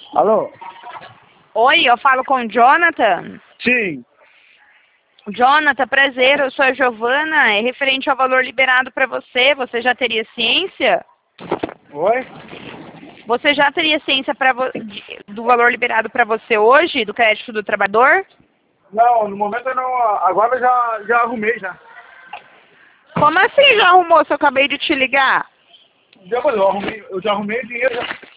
Alô? Oi, eu falo com o Jonathan. Sim. Jonathan, prazer, eu sou a Giovana. É referente ao valor liberado para você. Você já teria ciência? Oi? Você já teria ciência do valor liberado para você hoje, do crédito do trabalhador? Não, no momento eu não. Agora eu já arrumei já. Como assim já arrumou se eu acabei de te ligar? Eu já arrumei o dinheiro já.